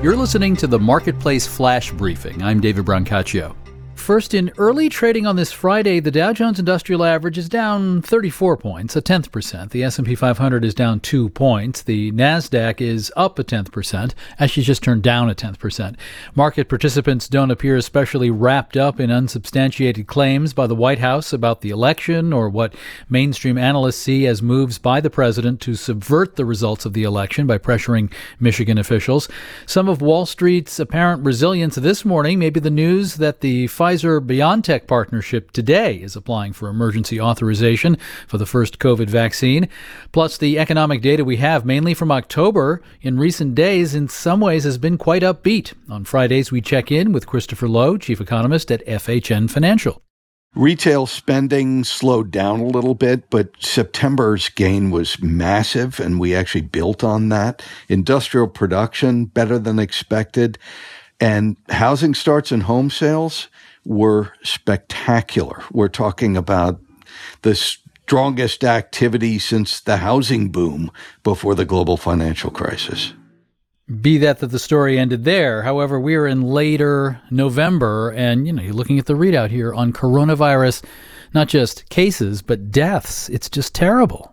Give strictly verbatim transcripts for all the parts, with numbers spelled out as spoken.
You're listening to the Marketplace Flash Briefing. I'm David Brancaccio. First, in early trading on this Friday, the Dow Jones Industrial Average is down thirty-four points, a tenth percent. The S and P five hundred is down two points. The NASDAQ is up a tenth percent. Actually, just turned down a tenth percent. Market participants don't appear especially wrapped up in unsubstantiated claims by the White House about the election or what mainstream analysts see as moves by the president to subvert the results of the election by pressuring Michigan officials. Some of Wall Street's apparent resilience this morning may be the news that the Pfizer-BioNTech partnership today is applying for emergency authorization for the first COVID vaccine. Plus, the economic data we have, mainly from October, in recent days, in some ways has been quite upbeat. On Fridays, we check in with Christopher Lowe, chief economist at F H N Financial. Retail spending slowed down a little bit, but September's gain was massive, and we actually built on that. Industrial production, better than expected, and housing starts and home sales were spectacular. We're talking about the strongest activity since the housing boom before the global financial crisis. Be that that the story ended there. However, we are in later November, and you know, you're looking at the readout here on coronavirus, not just cases, but deaths. It's just terrible.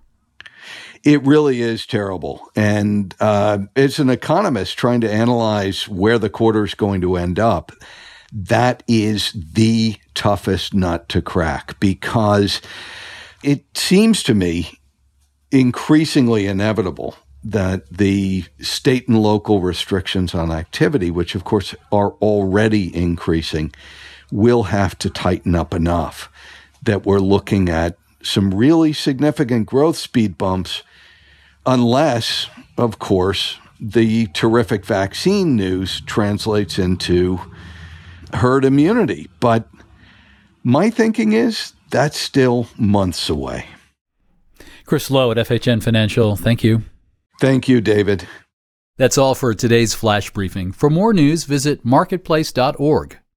It really is terrible. And uh, as an economist trying to analyze where the quarter is going to end up, that is the toughest nut to crack, because it seems to me increasingly inevitable that the state and local restrictions on activity, which of course are already increasing, will have to tighten up enough that we're looking at some really significant growth speed bumps, unless, of course, the terrific vaccine news translates into herd immunity. But my thinking is that's still months away. Chris Lowe at F H N Financial, thank you. Thank you, David. That's all for today's Flash Briefing. For more news, visit marketplace dot org.